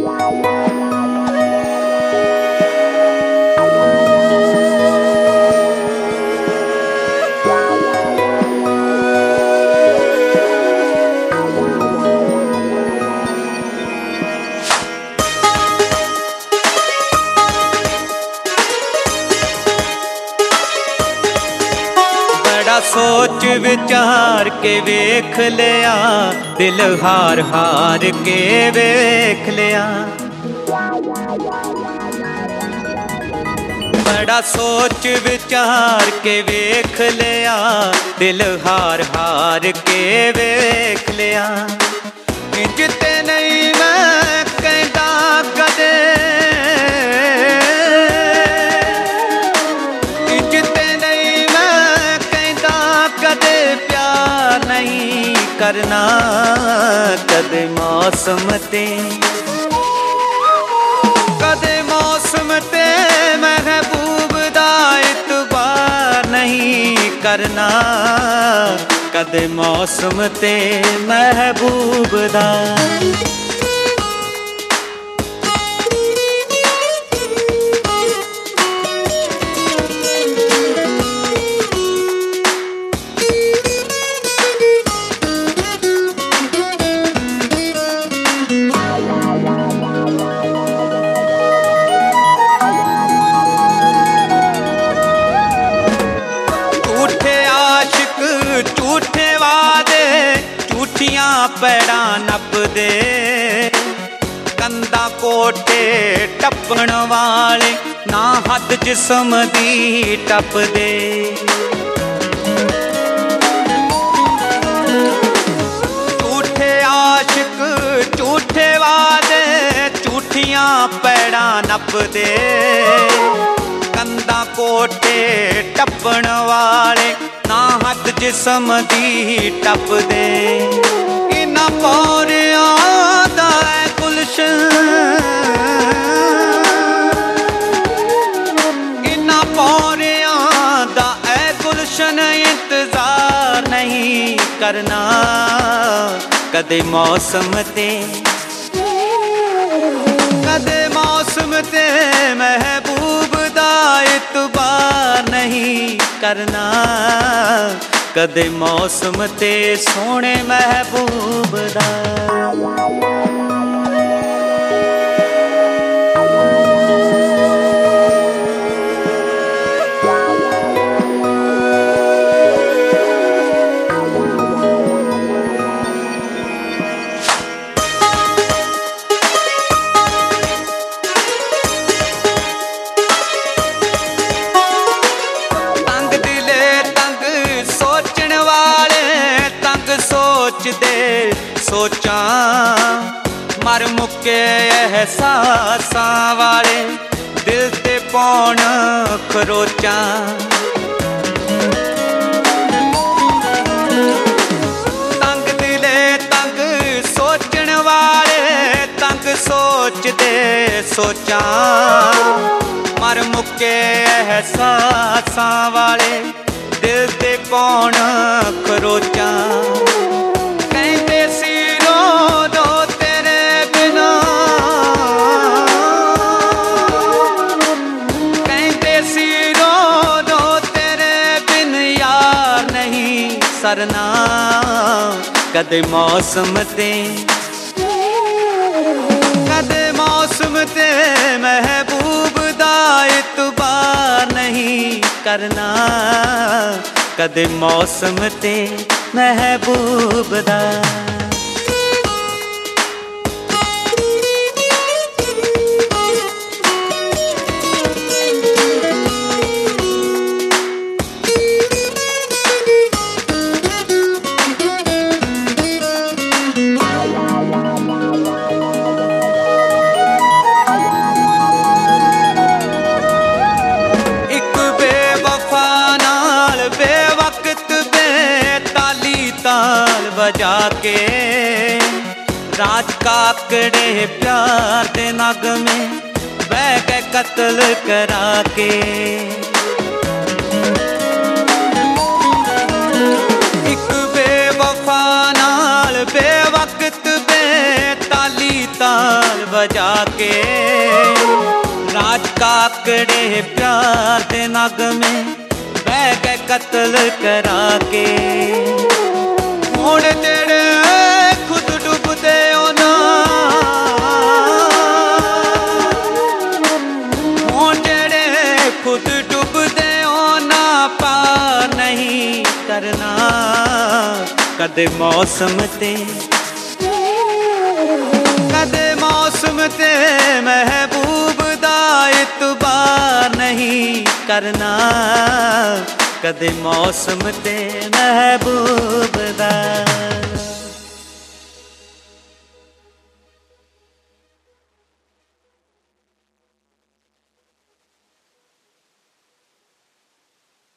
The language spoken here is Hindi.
सोच विचार के वेख लिया, दिल हार हार के वेख लिया। बड़ा सोच विचार के वेख लिया, दिल हार हार के वेख लिया। जिते नहीं मैं कहता कदे, करना कदे मौसम ते, कदे मौसम ते महबूब दा इतबार नहीं करना, कदे मौसम ते महबूब दा। झूठे वादे झूठियां पैड़ा नप दे, कंधा कोठे टप्पण वाले ना हद जिस्म दी टप दे। झूठे आशिक झूठे वादे झूठियां पैड़ा नप दे, कंधा कोठे टप्पण वाले ना हद जिस्म दी टप दे। इन्हां पौरियां दा गुलशन, इन्हां पौरियां दा गुलशन इंतजार नहीं करना, कदे मौसम ते, कदे मौसम ते महबूब दा इतबार नहीं करना, कदे मौसम ते सोने महबूब दा। सोचदे सोचा मर मुके एहसासां वाले, दिल ते पौण खरोचा। तंग दिले तंग सोचण वाले, तंग सोचदे सोचा मर मुके एहसासां वाले, दिल ते पौण खरोचा। कहते सी रो दो तेरे बिना, कहते सी रो दो तेरे बिन यार नहीं सरना, कदे मौसम ते, कदे मौसम ते महबूब दा इतबार नहीं करना, कदे मौसम ते महबूब दा। बजा के राज काकड़े प्यार दे नग में बह के कत्ल करा के। एक बेवफा नाल बेवक्त बेताली ताल बजा के, राज काकड़े प्यार दे नग में बह के कत्ल करा के। हुण जेड़े खुद डुबदे होना, हुण जेड़े खुद डुबदे होना पार नहीं करना कदे मौसम ते, कदे मौसम ते महबूब दा इतबार नहीं करना, कदे मौसम ते महबूब दा।